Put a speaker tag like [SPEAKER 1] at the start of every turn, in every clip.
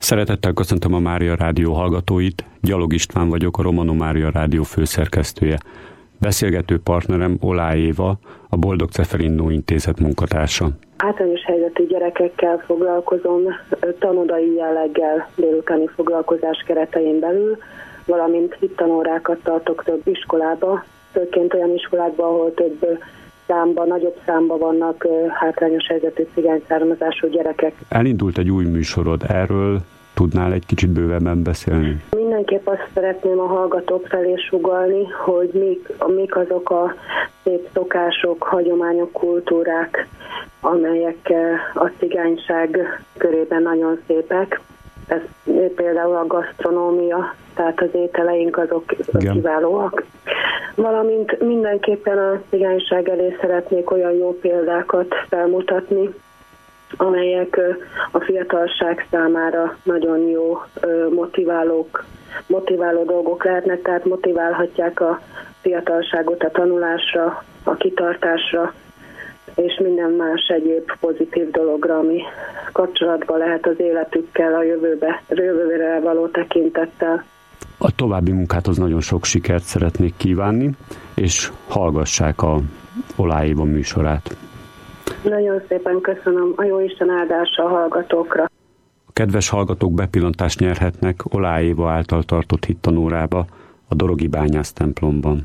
[SPEAKER 1] Szeretettel köszöntöm a Mária Rádió hallgatóit, Gyalog István vagyok, a Romano Mária Rádió főszerkesztője. Beszélgető partnerem Olá Éva, a Boldog Ceferino Intézet munkatársa.
[SPEAKER 2] Általános helyzetű gyerekekkel foglalkozom, tanodai jelleggel délután foglalkozás keretein belül, valamint hittanórákat tartok több iskolába, főként olyan iskolákban, ahol nagyobb számban vannak hátrányos helyzetű cigány származású gyerekek.
[SPEAKER 1] Elindult egy új műsorod, erről tudnál egy kicsit bővebben beszélni?
[SPEAKER 2] Mindenképp azt szeretném a hallgatók felé sugallni, hogy mik azok a szép szokások, hagyományok, kultúrák, amelyek a cigányság körében nagyon szépek. Ez például a gasztronómia, tehát az ételeink azok kiválóak. Valamint mindenképpen a cigányság elé szeretnék olyan jó példákat felmutatni, amelyek a fiatalság számára nagyon jó motiváló dolgok lehetnek, tehát motiválhatják a fiatalságot a tanulásra, a kitartásra, és minden más egyéb pozitív dologra, ami kapcsolatban lehet az életükkel, a jövőre való tekintettel.
[SPEAKER 1] A további munkáthoz nagyon sok sikert szeretnék kívánni, és hallgassák a Olá Éva műsorát.
[SPEAKER 2] Nagyon szépen köszönöm, a Jóisten áldása a hallgatókra.
[SPEAKER 1] A kedves hallgatók bepillantást nyerhetnek Olá Éva által tartott hittanórába a Dorogi Bányász templomban.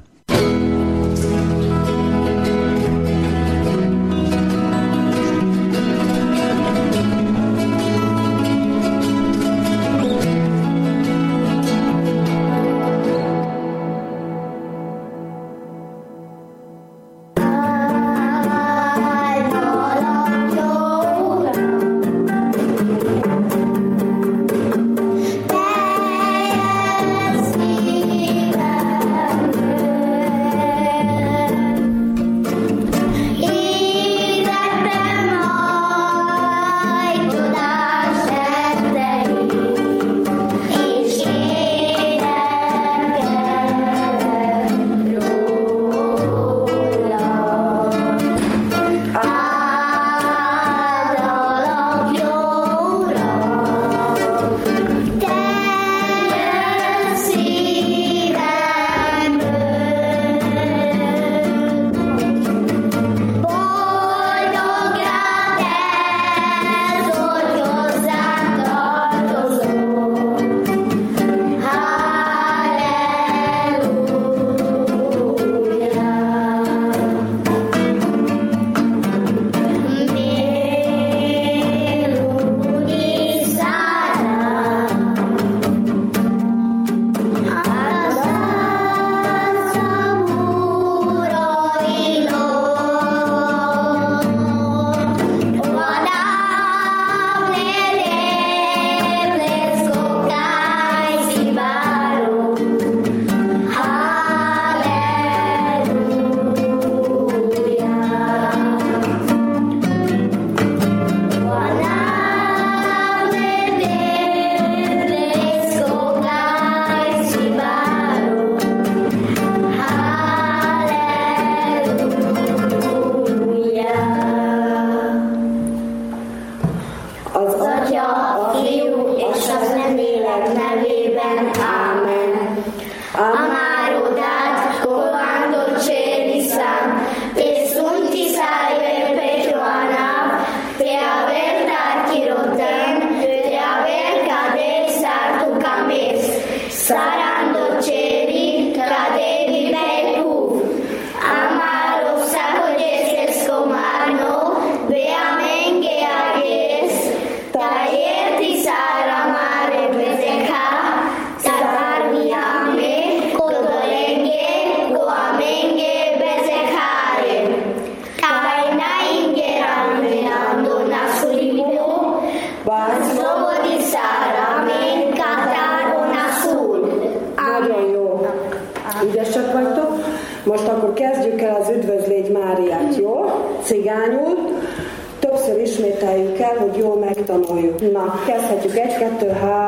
[SPEAKER 3] Most akkor kezdjük el az Üdvözlégy Máriát, jó? Cigányul. Többször ismételjük el, hogy jól megtanuljuk. Na, kezdhetjük. 1, 2,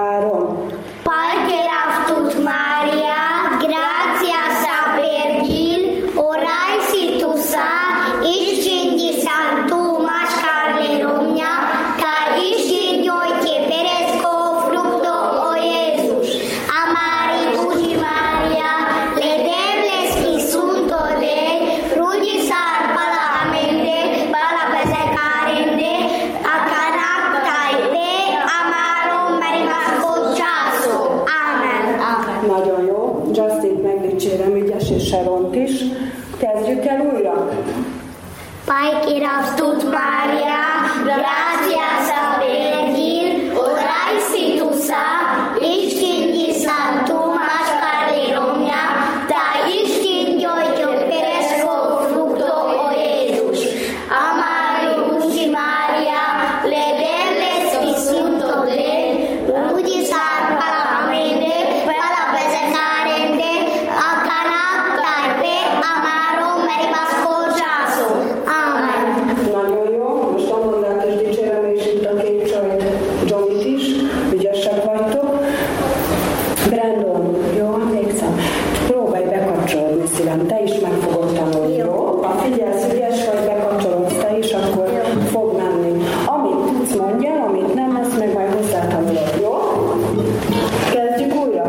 [SPEAKER 3] 3.
[SPEAKER 4] Parker aftut Mária, gracia saper gil, orai si tu sa, iscindi santu mascarle romnia, ca iscindi oi che peresco fru,
[SPEAKER 3] és Seront is. Kezdjük el újra.
[SPEAKER 4] Pai che eravtut Maria, gracias a Virgin, orai si tu sa, Istingi Santu Mascare Romnia, ta Istingi Oitio Peresco Fructo o Jesus. Amarius Maria, le delles Isunto de, Ludi Sarpalamende, Palabezecarende, Akanaktarpe, Amaro Meribascojaso. Amen.
[SPEAKER 3] Nagyon jó, most Amandát is dicsérem, és itt a két csajt, Johnnyt is, ügyesek vagytok. Brandon, jó, emlékszem? Próbálj bekapcsolódni, szívem, te is meg fogod tanulni, jó? Ha figyelsz, ügyes vagy, bekapcsolódsz te is, akkor fog menni. Amit tudsz, mondjál, amit nem, azt meg majd hozzátanulod, jó? Kezdjük újra.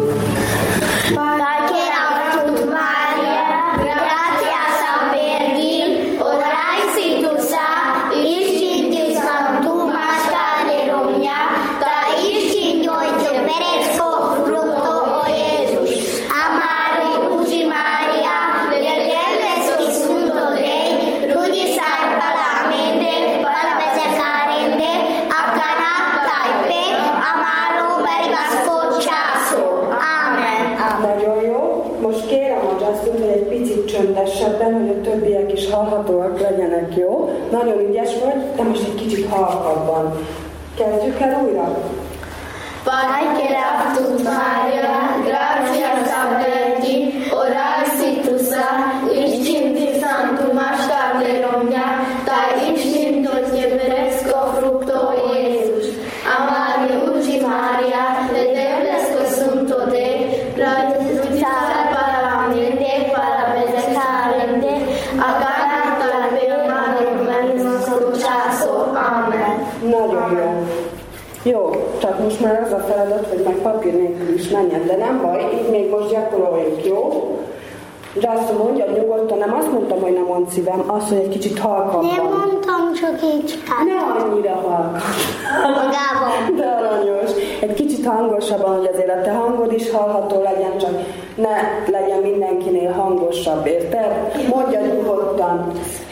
[SPEAKER 3] Most kérem a Justin, hogy egy picit csöndesebben, hogy a többiek is hallhatóak legyenek, jó? Nagyon ügyes vagy, de most egy kicsit halkabban. Kezdjük el újra?
[SPEAKER 4] Pai che eravtut Maria, gracias a Virgin, orai si tu sa, Istingi Santum Mascare Romnia, ta Istingi Oitio Peresco Fructo o Jesus. Amarius Maria, le delles Isunto de, Ludi Sarpalamende, Palabezecarende, Akanaktarpe, Amaro Meribascojaso. Amen.
[SPEAKER 3] Nagyon jó. Jó, csak most már az a feladat, hogy meg papír nélkül is menjen, de nem baj, így még most gyakoroljuk, jó? De azt mondja nyugodtan, nem azt mondtam, hogy nem mond szívem, azt, hogy egy kicsit halkabban.
[SPEAKER 4] Nem mondtam, csak így
[SPEAKER 3] Ne annyira halkabban.
[SPEAKER 4] Magában.
[SPEAKER 3] De aranyos. Egy kicsit hangosabban, hogy azért a te hangod is hallható legyen, csak ne legyen mindenkinél hangosabb, érted? Mondja nyugodtan.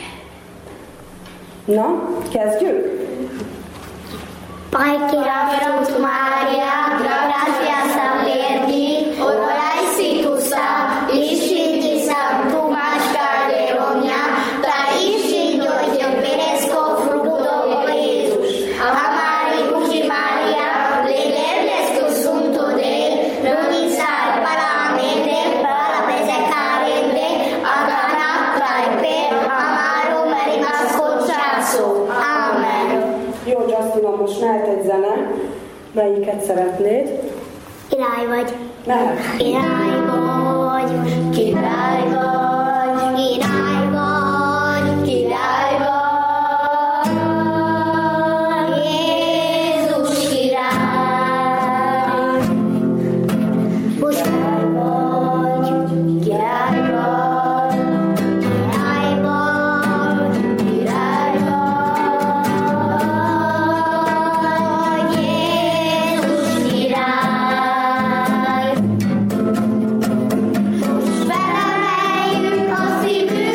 [SPEAKER 3] Na, kezdjük?
[SPEAKER 4] Pai che eravtut Maria, gracias a Virgin, orai si tu sa, Istingi Santum Mascare Romnia, ta Istingi Oitio Peresco Fructo o Jesus. Amarius Maria, le delles Isunto de, Ludi Sarpalamende, Palabezecarende, Akanaktarpe, Amaro Meribascojaso. Amen.
[SPEAKER 3] Jó, Justin, most mehet egy zene. Melyiket szeretnéd?
[SPEAKER 4] Király vagy.
[SPEAKER 3] Mehet.
[SPEAKER 4] Király vagy, király vagy, király vagy, király vagy. Jézus király. Most király vagy, király vagy, király vagy, király vagy. Jézus király. Most felemeljük a szívünket,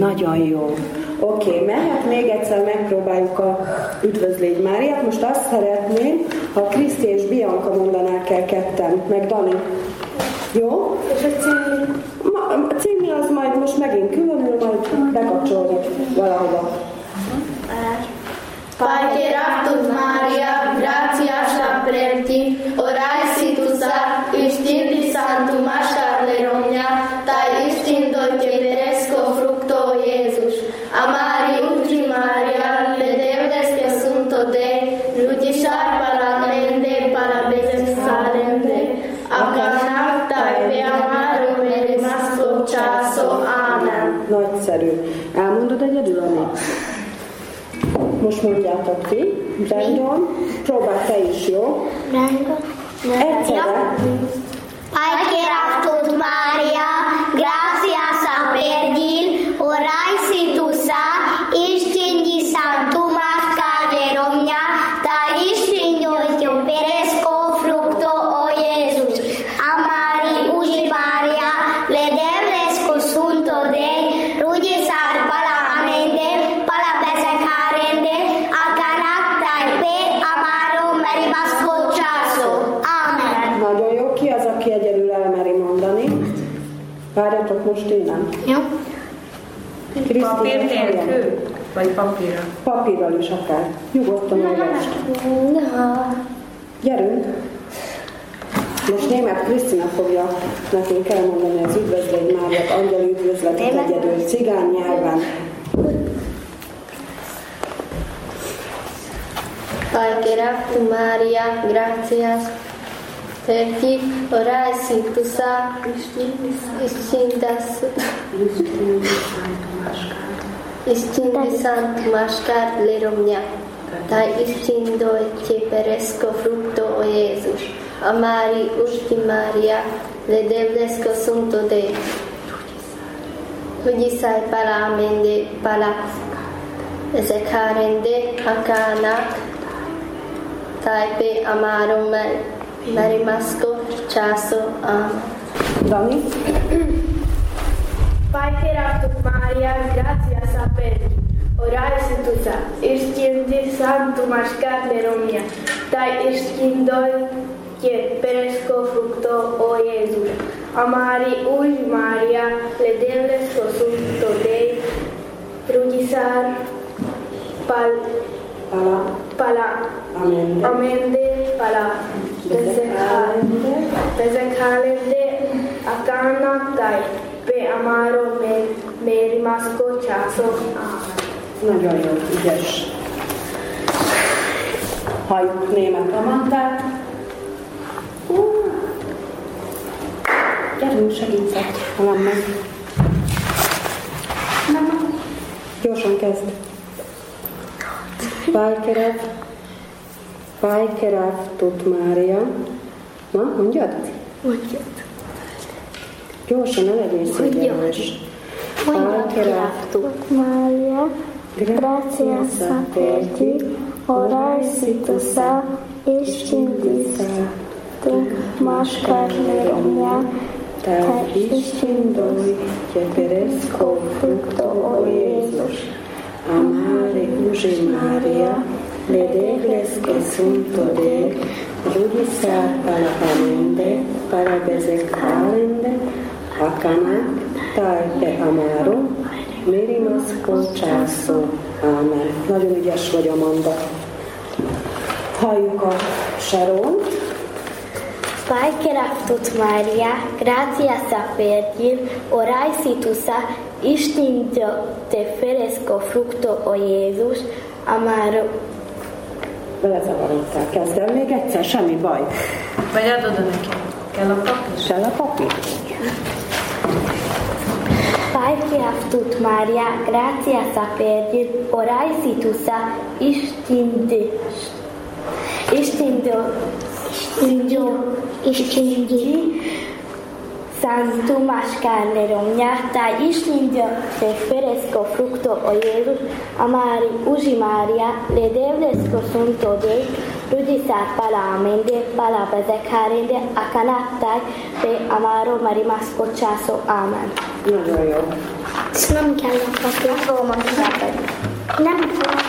[SPEAKER 3] Nagyon jó. Oké, mehet még egyszer megpróbáljuk a Üdvözlégy Máriát. Most azt szeretném, ha Kriszti és Bianca mondanák el ketten, meg Dani. Jó?
[SPEAKER 4] És a című?
[SPEAKER 3] A című az majd most megint különül, majd bekapcsolod valahova.
[SPEAKER 5] Pai che raptus Maria, gratias aperti, orai situsa, istindi santum ascarle romnia, tai istindo ceperesco fructo Iesus. Amari utri Maria, le deudes que sunto de, lutisar para mende, para besesalende, akanak tai pe amaro merimasco császó. Amen.
[SPEAKER 3] Nagyszerű. Elmondod egyedül, Ani? Most mondjátok ki. Brandon, próbálj te is, jó? Egyszerre.
[SPEAKER 4] Pai che raptus Maria, gratias apergil, orai situsa, istindi santum ascade romnia, ta istindo peresco fructo o Iesus. Amari usi Maria, le devresco sunto de, rudisar pala amende, pala besecarende, akanaktai pe amaro merimasco császó. Amen.
[SPEAKER 3] Nagyon jó. Ki az, aki egyedül elmeri mondani? Várjatok most innen.
[SPEAKER 4] Jó.
[SPEAKER 3] Papír nélkül?
[SPEAKER 6] Vagy papírra?
[SPEAKER 3] Papírral is akár. Nyugodtan olvast. Gyerünk! Most német Krisztina fogja nekünk elmondani az Üdvözlégy Máriát, angyali üdvözletet egyedül, cigány nyelven.
[SPEAKER 5] Pai che raptus Maria, gratias aperti, orai situsa, istindi santum ascarle romnia, tai istindo ceperesco fructo o Iesus. Amari usti Maria, le devresco sunto de, rudisai pala amende, pala besecarende, akanak tai pe amaro merimasco császó. Amen.
[SPEAKER 3] Dani?
[SPEAKER 5] Pai che raptus Maria, gratias aperti, orai situsa, istindi santum ascarle romnia, tai istindoi ceperesco fructo o Iesus. Amari uși Maria, le devresco sunto Dei, rudisar pala amende, pala besecarende, akanaktai pe amaro merimasco császó.
[SPEAKER 3] Nagyon jó, ügyes. Halljuk német Amantát. Gyerünk, segítsek, ha nem meg. Gyorsan kezd. Pai che raptus Maria. Na, mondjad?
[SPEAKER 4] Mondjad.
[SPEAKER 3] Gyorsan, ne legyél szégyenlős. Pai che raptus
[SPEAKER 4] Maria, gratias aperti, orai situsa, istindi santum ascarle romnia,
[SPEAKER 3] ta istindoi ceperesco fructo o Iesus. Amare uși Maria, le devresco sunto de, rudisar pala amende, pala besecarende, akanak tai pe amaro merimasco császó. Amen. Nagyon ügyes vagy, Amanda. Halljuk a Saront.
[SPEAKER 4] Pai che raptus Maria, gratias aperti, orai situsa, istindo ceperesco fructo o Iesus, amaro.
[SPEAKER 3] Belezavarodtál. Kezdem még egyszer, semmi baj.
[SPEAKER 6] Vagy adod neki. Kell a papír?
[SPEAKER 3] Kell a papír?
[SPEAKER 4] Pai che raptus Maria, gratias aperti, orai situsa, istindi santum ascarle romnia, ta istindi ceperesco fructo o Iesus. Amari uși Maria, le devresco sunto de, Rudisar pala amende, pala bezekhárende, akanattáj, pe amaro marimasko császó, ámen.
[SPEAKER 2] Nagyon jó.
[SPEAKER 4] Ezt nem kell a papír. Fogom a kizápedni. Nem fogom.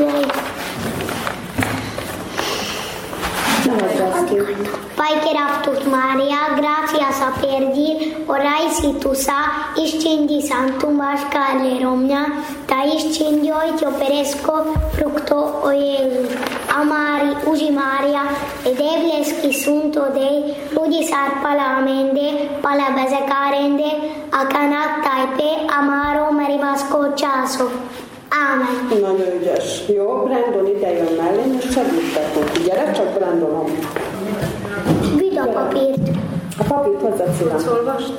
[SPEAKER 4] Pai che raftut Maria, gracias a perdi, orai si tu sa, iscendi santum vascale romnia, ta iscendi oitio peresco, fructo o Iesus, amari usi Maria, ed evleski sunto dei, rudis arpala amende, pala bezekarende, akanatta pe amaro merimasco császó. Ámen.
[SPEAKER 2] Nagyon ügyes. Jó, Brandon ide jön mellém, és segítetek. Gyere csak, Brandonom.
[SPEAKER 4] Vidd a papírt.
[SPEAKER 2] A papírt hozzá szívem.
[SPEAKER 6] Olvasni?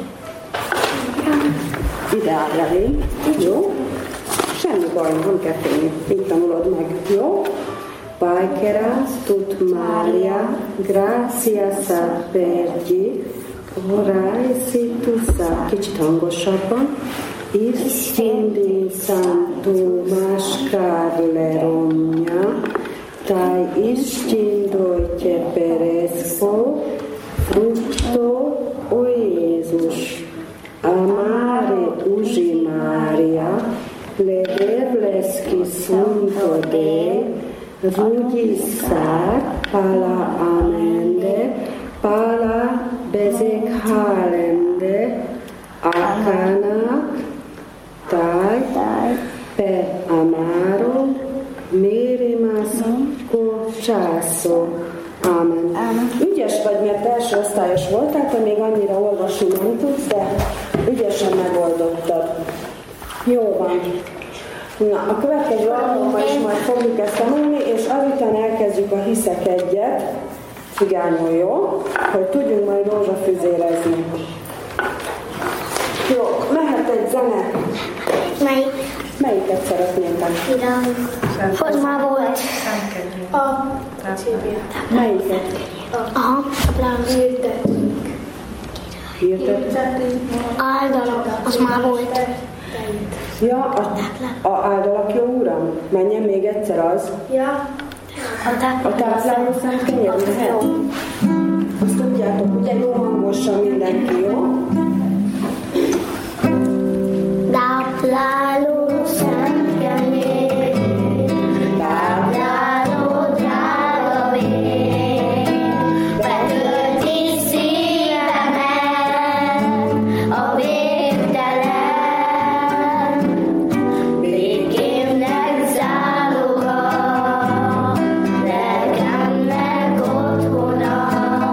[SPEAKER 2] Ide áll elé. Jó? Semmi baj, nem kell félni. Így tanulod meg. Jó? Paiceras tut Maria, gracias a perdi, orai si tu sa. Kicsit hangosabban. Iscendi santum mascarle romnia, tai iscendoite peresco, fructo o Iesus. Amare usi Maria, lederleski sunto de, rudisar pala amende, pala bezekhalende, akana, tai per amaro mérimászko császó. Ámen. Ügyes vagy, mert első osztályos voltál, te még annyira olvasni nem tudsz, de ügyesen megoldottad. Jó van. Na, a következő alkalommal is majd fogjuk ezt tanulni, és azután elkezdjük a hiszek egyet, cigányul, jó? Hogy tudjunk majd rózsafüzérezni. Jó, mehet egy zene. Melyiket szeretnétek?
[SPEAKER 4] Hogy már volt.
[SPEAKER 5] A
[SPEAKER 2] Melyiket?
[SPEAKER 4] Aha,
[SPEAKER 2] Hirdetünk.
[SPEAKER 4] áldalak, az már volt.
[SPEAKER 2] Ja, a áldalak jó Uram? Menjen még egyszer az.
[SPEAKER 5] Ja.
[SPEAKER 2] A tápláló szent kenyér mehet? Azt tudjátok, ugye jó hangosan mindenki, jó?
[SPEAKER 4] Tápláló szent kenyér, tápláló drága vér, betölti szívemet a végtelen, békémnek záloga, lelkemnek otthona,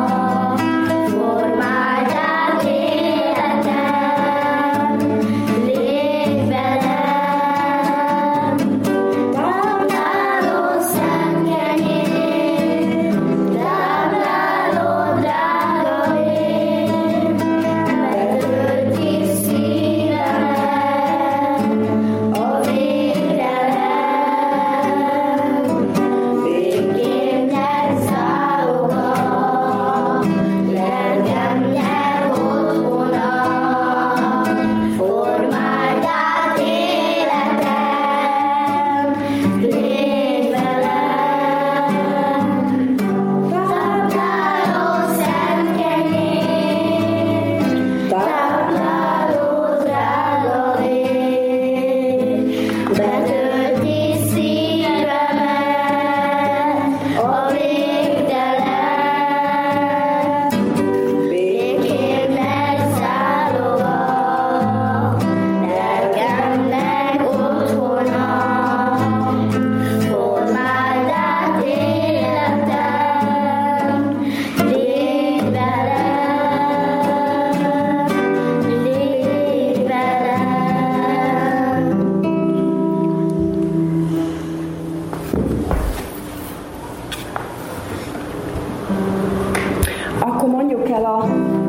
[SPEAKER 4] formáld át életem, légy velem, tápláló szent kenyér, tápláló drága vér, betölti szívemet a végtelen, békémnek záloga, lelkemnek otthona, formáld át életem, légy velem. Tápláló szent kenyér, tápláló drága vér, betölti szívemet a végtelen, békémnek záloga, lelkemnek otthona, formáld át életem, légy velem, légy velem.
[SPEAKER 2] Akkor mondjuk el a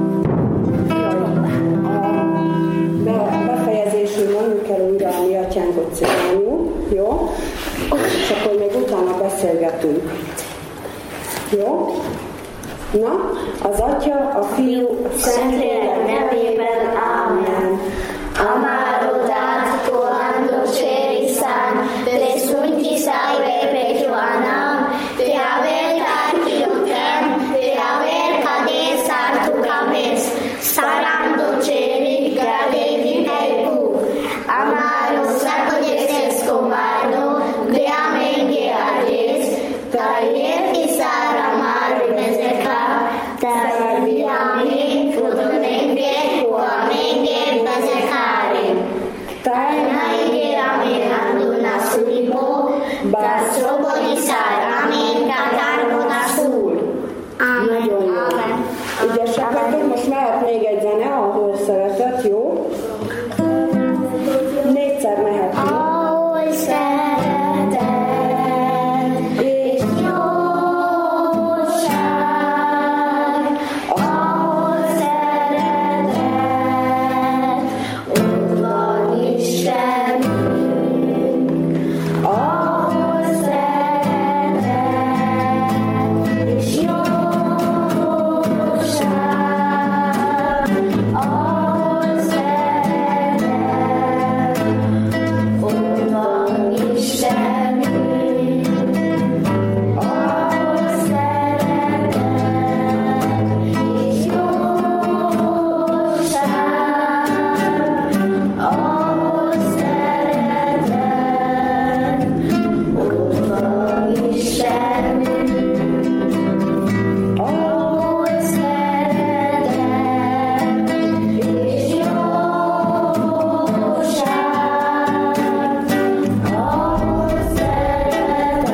[SPEAKER 2] befejezésül mondjuk el újra a mi atyánkot cigányul, jó? És akkor még utána beszélgetünk. Jó? Na, az Atya, a Fiú,
[SPEAKER 4] Szentlélek nevében, ámen. Amaro dato quando c'eri san, le sunti salve per Joanam, te aveta
[SPEAKER 3] Nagyon jó. Ügyesek vagytok, most mehet még egy zene, ahol szeretet, jó? 4-szer mehetünk.
[SPEAKER 4] Ahol szeretet és jóság, ahol szeretet, ott van Istenünk. Ahol szeretet és jóság, ahol szeretet, ott van Istenünk. Ahol szeretet és jóság, ahol szeretet, ott van Istenünk. Ahol szeretet és jóság, ahol szeretet,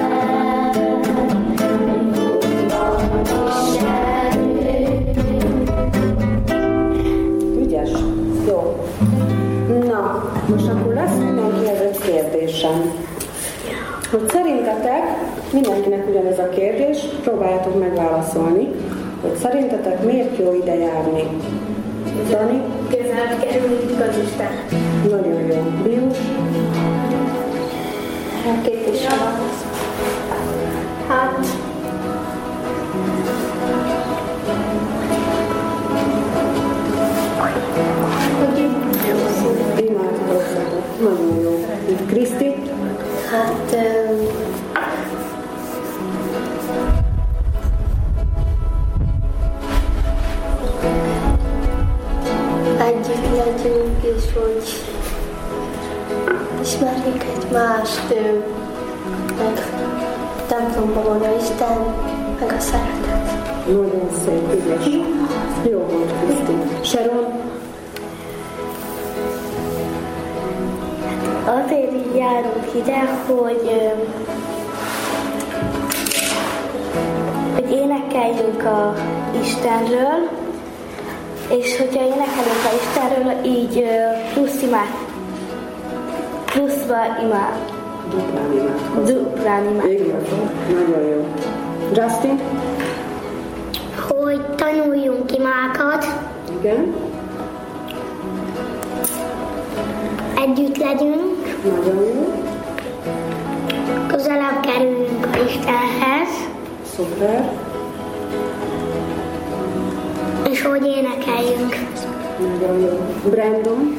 [SPEAKER 3] Ügyes. Jó. Na, most akkor lesz mindenkihez egy kérdésem. Hogy szerintetek, mindenkinek ugyanez a kérdés, próbáljátok megválaszolni, hogy szerintetek miért jó ide járni? Dani?
[SPEAKER 5] Közel kerüljük az Isten.
[SPEAKER 3] Nagyon jó. Bius?
[SPEAKER 5] Két is van. Hát,
[SPEAKER 3] Imádkozzatok. Nagyon jó. Kriszti?
[SPEAKER 5] hát
[SPEAKER 4] Együtt legyünk, és hogy ismerjük egymást, meg templomban van a Isten, meg a szeretet.
[SPEAKER 3] Nagyon szép, ügyes. Jó volt, Kriszti. Sharon?
[SPEAKER 4] Azért így járunk ide, hogy énekeljünk a Istenről, és hogyha énekelünk a Istenről, így pluszba imád. Duplán imád.
[SPEAKER 3] Igen, nagyon jó. Justin?
[SPEAKER 4] Hogy tanuljunk imákat,
[SPEAKER 3] Igen.
[SPEAKER 4] együtt legyünk,
[SPEAKER 3] Nagyon jó.
[SPEAKER 4] közelebb kerüljünk a Istenhez,
[SPEAKER 3] Szuper.
[SPEAKER 4] és hogy énekeljünk.
[SPEAKER 3] Nagyon jó. Brandon?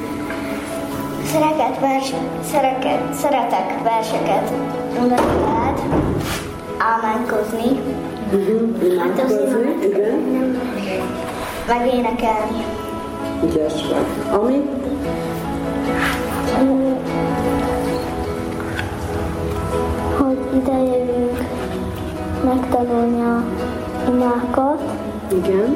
[SPEAKER 4] Szeretek verseket mondani lehet, ámánkozni,
[SPEAKER 3] Imádkozni. Igen.
[SPEAKER 4] meg énekelni.
[SPEAKER 3] Ügyes vagy. Ami?
[SPEAKER 4] Hogy idejövünk megtanulni a imákat,
[SPEAKER 3] Igen.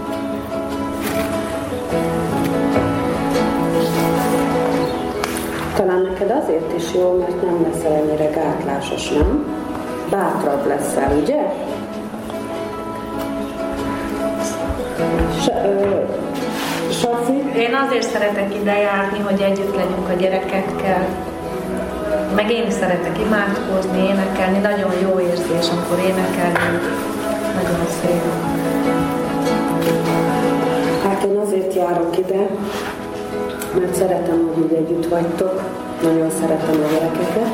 [SPEAKER 3] Talán neked azért is jó, mert nem leszel ennyire gátlásos, nem? Bátrabb leszel, ugye? Saci?
[SPEAKER 6] Én azért szeretek ide járni, hogy együtt legyünk a gyerekekkel. Meg én is szeretek imádkozni, énekelni. Nagyon jó érzés, amikor énekelni. Nagyon szép.
[SPEAKER 3] Hát én azért járok ide, mert szeretem, hogy így együtt vagytok. Nagyon szeretem a gyerekeket.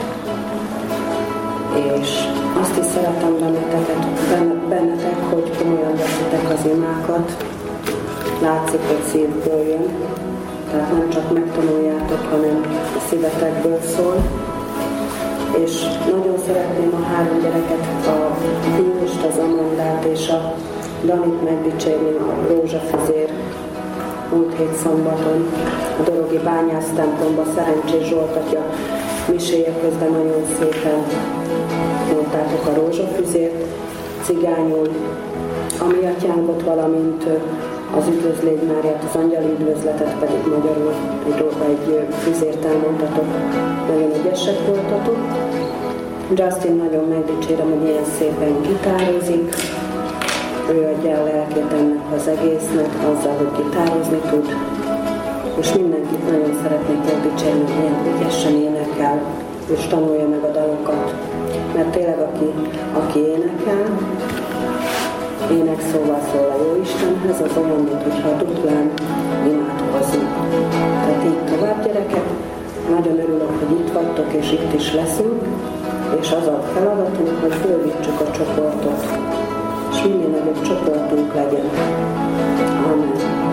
[SPEAKER 3] És azt is szeretem bennetek, hogy komolyan veszitek az imákat. Látszik, hogy szívből jön. Tehát nem csak megtanuljátok, hanem a szívetekből szól. És nagyon szeretném a 3 gyereket, a Biust, az Amandát és a Danit megdicsérni, a Rózsafüzér múlt hét szombaton a Dorogi Bányász templomba Szerencsés Zsolt atya miséje közben nagyon szépen mondtátok a Rózsafüzért, cigányul, a mi atyánkot, valamint az Üdvözlégy Máriát, az angyali üdvözletet pedig magyarul egy füzért elmondtatok, nagyon ügyesek voltatok. Justin nagyon megdicsérem, hogy ilyen szépen gitározik. Ő adja a lelkét ennek az egésznek, azzal, hogy gitározni tud. És mindenkit nagyon szeretnék megdicsérni, hogy ilyen ügyesen énekel, és tanulja meg a dalokat. Mert tényleg, aki énekel, énekszóval szól a Jóistenhez, az olyan, mintha duplán imádkozunk. Tehát így tovább, gyerekek. Nagyon örülök, hogy itt vagytok, és itt is leszünk, és az a feladatunk, hogy fölvítsük a csoportot, és minél nagyobb csoportunk legyen. Amen.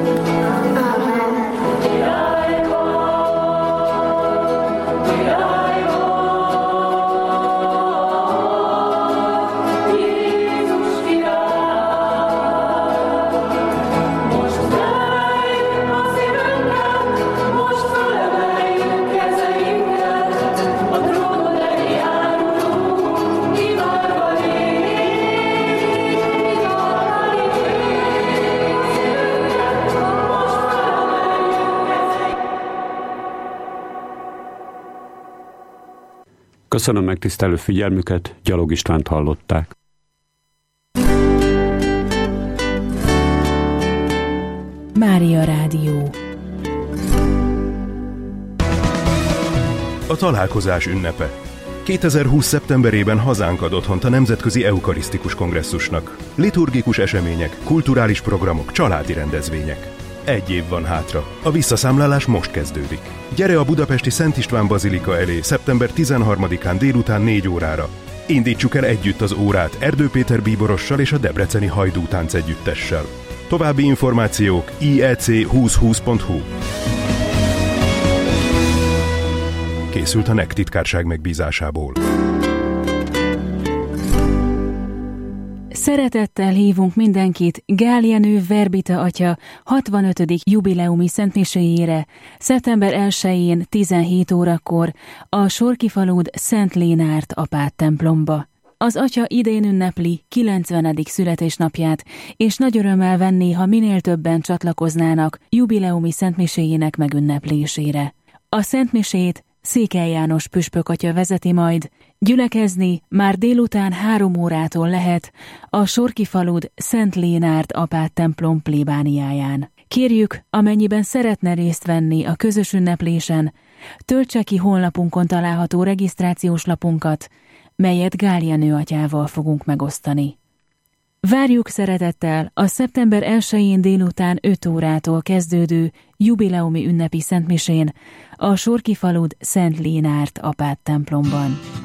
[SPEAKER 1] Köszönöm megtisztelő figyelmüket, Gyalog Istvánt hallották.
[SPEAKER 7] Mária Rádió.
[SPEAKER 8] A találkozás ünnepe. 2020. szeptemberében hazánk ad otthont a Nemzetközi Eukarisztikus Kongresszusnak. Liturgikus események, kulturális programok, családi rendezvények. 1 év van hátra. A visszaszámlálás most kezdődik. Gyere a budapesti Szent István Bazilika elé szeptember 13-án délután 4 órára. Indítsuk el együtt az órát Erdő Péter bíborossal és a debreceni Hajdú Tánc együttessel. További információk iec2020.hu. Készült a NEK titkárság megbízásából.
[SPEAKER 7] Szeretettel hívunk mindenkit Gál Jenő Verbita atya 65. jubileumi szentmiséjére szeptember 1-én 17 órakor a Sorkifalud Szent Lénárt apát templomba. Az atya idén ünnepli 90. születésnapját, és nagy örömmel venné, ha minél többen csatlakoznának jubileumi szentmiséjének megünneplésére. A szentmisét Székely János püspök atya vezeti majd, gyülekezni már délután 3 órától lehet a Sorkifalud Szent Lénárt apát templom plébániáján. Kérjük, amennyiben szeretne részt venni a közös ünneplésen, töltse ki honlapunkon található regisztrációs lapunkat, melyet Gál Jenő atyával fogunk megosztani. Várjuk szeretettel a szeptember 1-én délután 5 órától kezdődő jubileumi ünnepi szentmisén a Sorkifalud Szent Lénárt apát templomban.